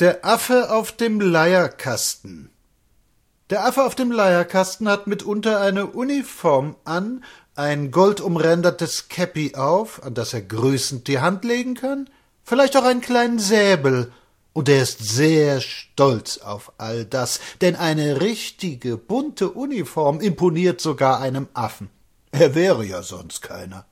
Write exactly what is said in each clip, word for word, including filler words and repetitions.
Der Affe auf dem Leierkasten. Der Affe auf dem Leierkasten hat mitunter eine Uniform an, ein goldumrändertes Käppi auf, an das er grüßend die Hand legen kann, vielleicht auch einen kleinen Säbel, und er ist sehr stolz auf all das, denn eine richtige, bunte Uniform imponiert sogar einem Affen. Er wäre ja sonst keiner.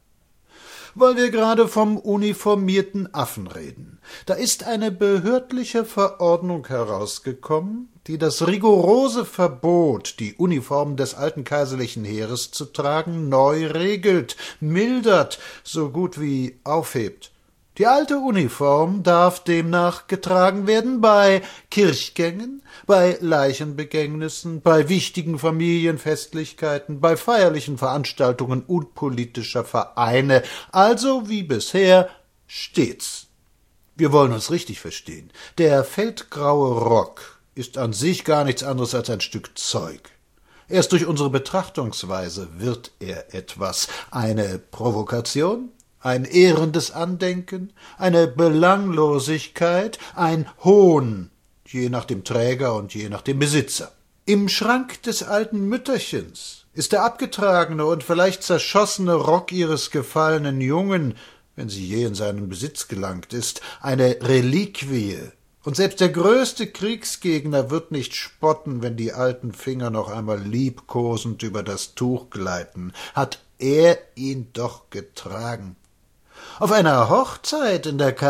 Weil wir gerade vom uniformierten Affen reden. Da ist eine behördliche Verordnung herausgekommen, die das rigorose Verbot, die Uniform des alten kaiserlichen Heeres zu tragen, neu regelt, mildert, so gut wie aufhebt. Die alte Uniform darf demnach getragen werden bei Kirchgängen, bei Leichenbegängnissen, bei wichtigen Familienfestlichkeiten, bei feierlichen Veranstaltungen unpolitischer Vereine, also wie bisher stets. Wir wollen uns richtig verstehen. Der feldgraue Rock ist an sich gar nichts anderes als ein Stück Zeug. Erst durch unsere Betrachtungsweise wird er etwas, eine Provokation, ein ehrendes Andenken, eine Belanglosigkeit, ein Hohn, je nach dem Träger und je nach dem Besitzer. Im Schrank des alten Mütterchens ist der abgetragene und vielleicht zerschossene Rock ihres gefallenen Jungen, wenn sie je in seinen Besitz gelangt ist, eine Reliquie. Und selbst der größte Kriegsgegner wird nicht spotten, wenn die alten Finger noch einmal liebkosend über das Tuch gleiten. Hat er ihn doch getragen. Auf einer Hochzeit in der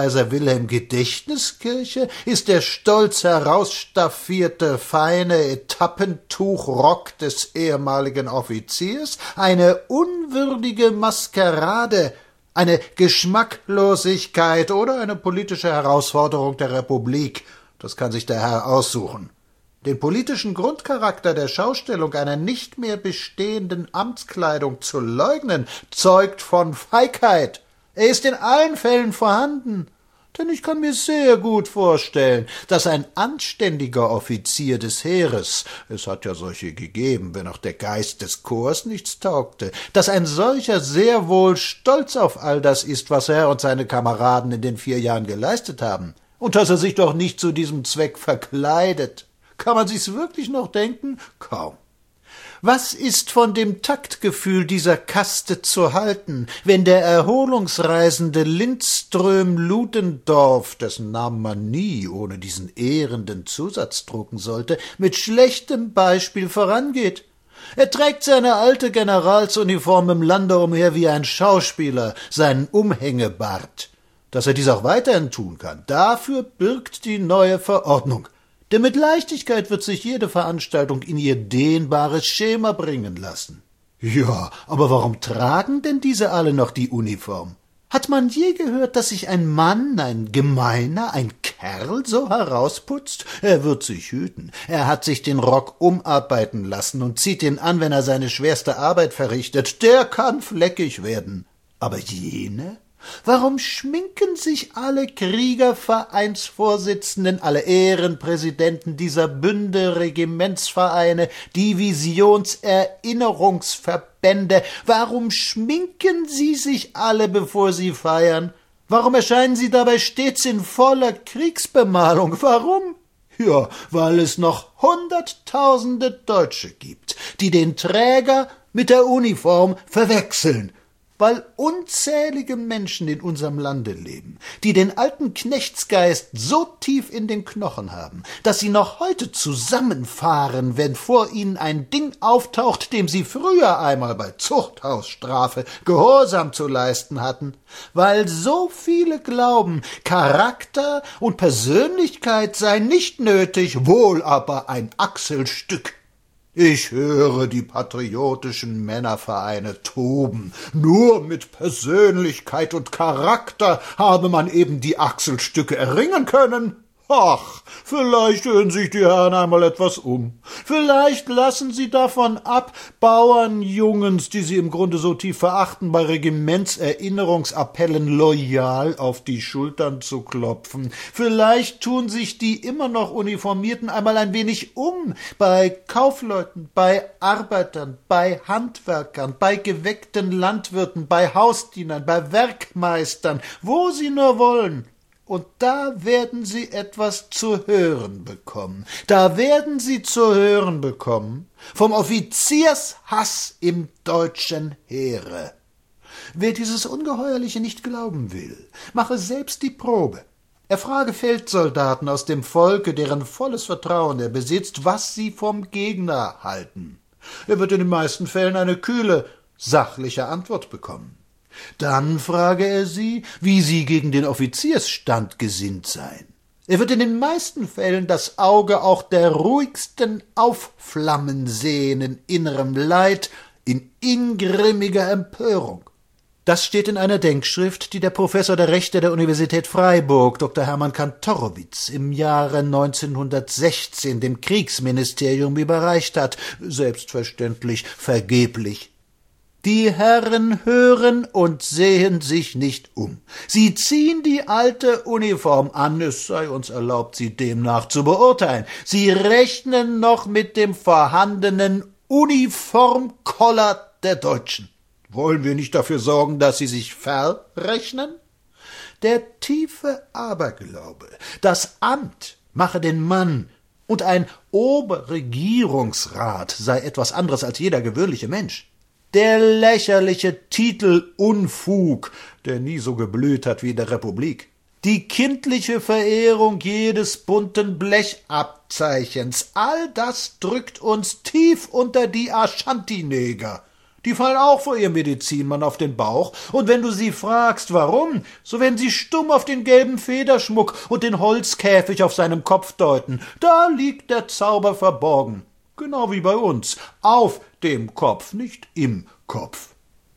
Kaiser-Wilhelm-Gedächtniskirche ist der stolz herausstaffierte, feine Etappentuchrock des ehemaligen Offiziers eine unwürdige Maskerade, eine Geschmacklosigkeit oder eine politische Herausforderung der Republik. Das kann sich der Herr aussuchen. Den politischen Grundcharakter der Schaustellung einer nicht mehr bestehenden Amtskleidung zu leugnen, zeugt von Feigheit. Er ist in allen Fällen vorhanden, denn ich kann mir sehr gut vorstellen, dass ein anständiger Offizier des Heeres, es hat ja solche gegeben, wenn auch der Geist des Korps nichts taugte, dass ein solcher sehr wohl stolz auf all das ist, was er und seine Kameraden in den vier Jahren geleistet haben, und dass er sich doch nicht zu diesem Zweck verkleidet. Kann man sich's wirklich noch denken? Kaum. Was ist von dem Taktgefühl dieser Kaste zu halten, wenn der erholungsreisende Lindström-Ludendorff, dessen Namen man nie ohne diesen ehrenden Zusatz drucken sollte, mit schlechtem Beispiel vorangeht? Er trägt seine alte Generalsuniform im Lande umher wie ein Schauspieler, seinen Umhängebart. Dass er dies auch weiterhin tun kann, dafür birgt die neue Verordnung. Denn mit Leichtigkeit wird sich jede Veranstaltung in ihr dehnbares Schema bringen lassen. Ja, aber warum tragen denn diese alle noch die Uniform? Hat man je gehört, dass sich ein Mann, ein Gemeiner, ein Kerl so herausputzt? Er wird sich hüten. Er hat sich den Rock umarbeiten lassen und zieht ihn an, wenn er seine schwerste Arbeit verrichtet. Der kann fleckig werden. Aber jene? Warum schminken sich alle Kriegervereinsvorsitzenden, alle Ehrenpräsidenten dieser Bünde, Regimentsvereine, Divisionserinnerungsverbände, warum schminken sie sich alle, bevor sie feiern? Warum erscheinen sie dabei stets in voller Kriegsbemalung? Warum? Ja, weil es noch Hunderttausende Deutsche gibt, die den Träger mit der Uniform verwechseln, weil unzählige Menschen in unserem Lande leben, die den alten Knechtsgeist so tief in den Knochen haben, dass sie noch heute zusammenfahren, wenn vor ihnen ein Ding auftaucht, dem sie früher einmal bei Zuchthausstrafe Gehorsam zu leisten hatten, weil so viele glauben, Charakter und Persönlichkeit sei nicht nötig, wohl aber ein Achselstück. Ich höre die patriotischen Männervereine toben. Nur mit Persönlichkeit und Charakter habe man eben die Achselstücke erringen können. Ach, vielleicht hören sich die Herren einmal etwas um. Vielleicht lassen sie davon ab, Bauernjungens, die sie im Grunde so tief verachten, bei Regimentserinnerungsappellen loyal auf die Schultern zu klopfen. Vielleicht tun sich die immer noch Uniformierten einmal ein wenig um, bei Kaufleuten, bei Arbeitern, bei Handwerkern, bei geweckten Landwirten, bei Hausdienern, bei Werkmeistern, wo sie nur wollen. Und da werden Sie etwas zu hören bekommen. Da werden Sie zu hören bekommen vom Offiziershass im deutschen Heere. Wer dieses Ungeheuerliche nicht glauben will, mache selbst die Probe. Er frage Feldsoldaten aus dem Volke, deren volles Vertrauen er besitzt, was sie vom Gegner halten. Er wird in den meisten Fällen eine kühle, sachliche Antwort bekommen. Dann frage er sie, wie sie gegen den Offiziersstand gesinnt seien. Er wird in den meisten Fällen das Auge auch der ruhigsten aufflammen sehen in innerem Leid, in ingrimmiger Empörung. Das steht in einer Denkschrift, die der Professor der Rechte der Universität Freiburg, Doktor Hermann Kantorowicz, im Jahre neunzehnhundertsechzehn dem Kriegsministerium überreicht hat, selbstverständlich vergeblich. Die Herren hören und sehen sich nicht um. Sie ziehen die alte Uniform an, es sei uns erlaubt, sie demnach zu beurteilen. Sie rechnen noch mit dem vorhandenen Uniformkoller der Deutschen. Wollen wir nicht dafür sorgen, dass sie sich verrechnen? Der tiefe Aberglaube, das Amt mache den Mann und ein Oberregierungsrat sei etwas anderes als jeder gewöhnliche Mensch. Der lächerliche Titelunfug, der nie so geblüht hat wie in der Republik. Die kindliche Verehrung jedes bunten Blechabzeichens, all das drückt uns tief unter die Aschanti-Neger. Die fallen auch vor ihrem Medizinmann auf den Bauch, und wenn du sie fragst, warum, so werden sie stumm auf den gelben Federschmuck und den Holzkäfig auf seinem Kopf deuten. Da liegt der Zauber verborgen. Genau wie bei uns, auf dem Kopf, nicht im Kopf.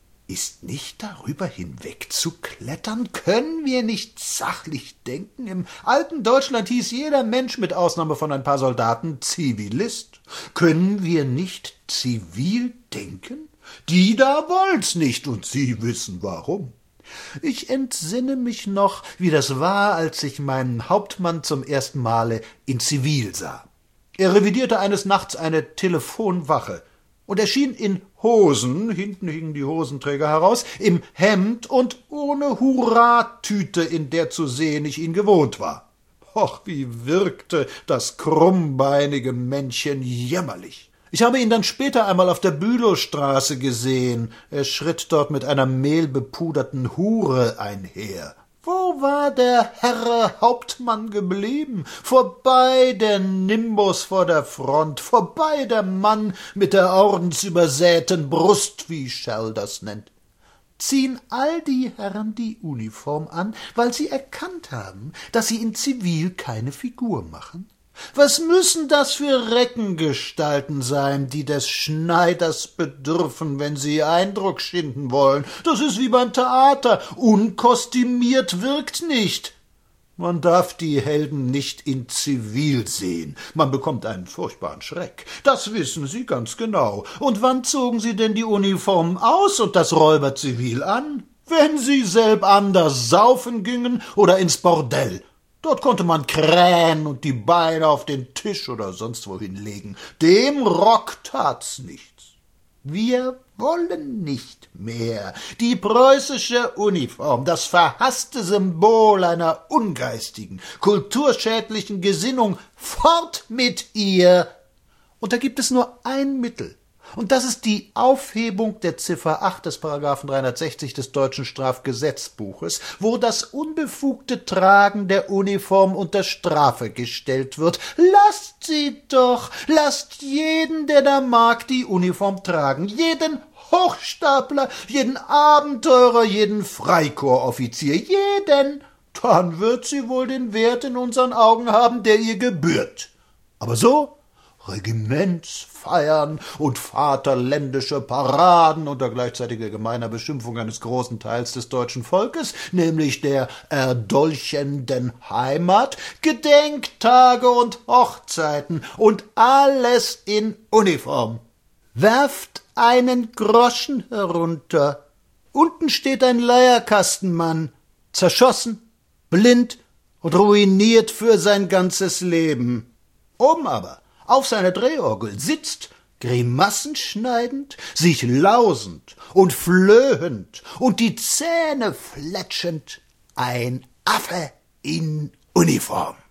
Ist nicht darüber hinwegzuklettern? Können wir nicht sachlich denken? Im alten Deutschland hieß jeder Mensch mit Ausnahme von ein paar Soldaten Zivilist. Können wir nicht zivil denken? Die da wollt's nicht, und Sie wissen warum. Ich entsinne mich noch, wie das war, als ich meinen Hauptmann zum ersten Male in Zivil sah. Er revidierte eines Nachts eine Telefonwache und erschien in Hosen, hinten hingen die Hosenträger heraus, im Hemd und ohne Hurratüte, in der zu sehen ich ihn gewohnt war. Och, wie wirkte das krummbeinige Männchen jämmerlich. Ich habe ihn dann später einmal auf der Bülowstraße gesehen. Er schritt dort mit einer mehlbepuderten Hure einher. Wo war der Herr Hauptmann geblieben? Vorbei der Nimbus vor der Front, vorbei der Mann mit der ordensübersäten Brust, wie Schell das nennt. Ziehen all die Herren die Uniform an, weil sie erkannt haben, dass sie in Zivil keine Figur machen? Was müssen das für Reckengestalten sein, die des Schneiders bedürfen, wenn sie Eindruck schinden wollen? Das ist wie beim Theater. Unkostümiert wirkt nicht. Man darf die Helden nicht in Zivil sehen. Man bekommt einen furchtbaren Schreck. Das wissen Sie ganz genau. Und wann zogen Sie denn die Uniformen aus und das Räuberzivil an? Wenn Sie selb anders saufen gingen oder ins Bordell. Dort konnte man krähen und die Beine auf den Tisch oder sonst wohin legen. Dem Rock tat's nichts. Wir wollen nicht mehr. Die preußische Uniform, das verhasste Symbol einer ungeistigen, kulturschädlichen Gesinnung, fort mit ihr. Und da gibt es nur ein Mittel. Und das ist die Aufhebung der Ziffer acht des Paragraphen dreihundertsechzig des deutschen Strafgesetzbuches, wo das unbefugte Tragen der Uniform unter Strafe gestellt wird. Lasst sie doch, lasst jeden, der da mag, die Uniform tragen, jeden Hochstapler, jeden Abenteurer, jeden Freikorpsoffizier, jeden, dann wird sie wohl den Wert in unseren Augen haben, der ihr gebührt. Aber so Regimentsfeiern und vaterländische Paraden unter gleichzeitiger gemeiner Beschimpfung eines großen Teils des deutschen Volkes, nämlich der erdolchenden Heimat, Gedenktage und Hochzeiten und alles in Uniform. Werft einen Groschen herunter. Unten steht ein Leierkastenmann, zerschossen, blind und ruiniert für sein ganzes Leben. Oben aber auf seiner Drehorgel sitzt, Grimassen schneidend, sich lausend und flöhend und die Zähne fletschend, ein Affe. in Uniform.